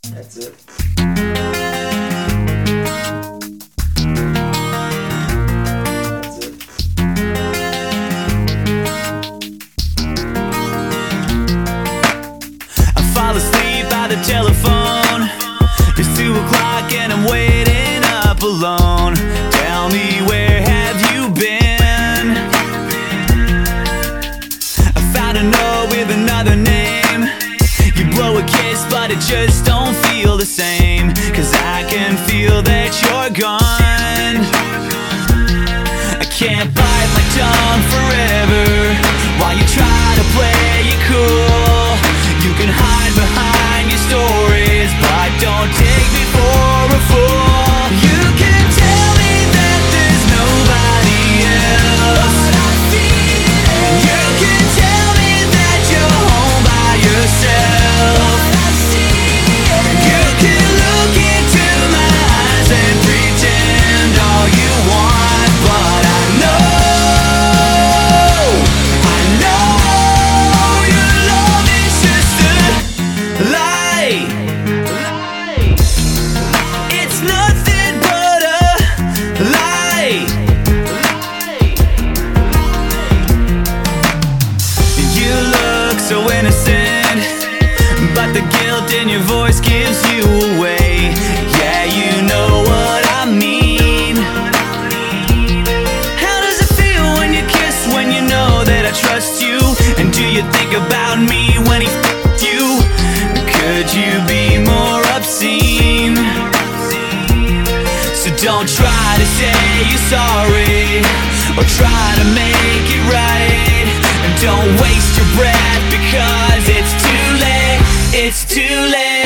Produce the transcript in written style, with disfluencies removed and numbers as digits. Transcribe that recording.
That's it. That's it. I fall asleep by the telephone. It's 2 o'clock and I'm waiting up alone. Tell me, where have you been? I found a note with another name. You blow a kiss but it just don't feel the same. 'Cause I can feel that you're gone. I can't bite my tongue forever while you try to play it cool. You can hide behind your stories, but don't take me for a fool. You can tell me that there's nobody else. You can tell me that you're home by yourself. You can look into my eyes and pretend all you want, but I know your love is just a lie. It's nothing but a lie. You look so innocent, but the guilt in your voice gives you away. Yeah, you know what I mean. How does it feel when you kiss, when you know that I trust you? And do you think about me when he f***ed you? Could you be more obscene? So don't try to say you're sorry, or try to make it right. And don't waste your breath, because it's too late. It's too late.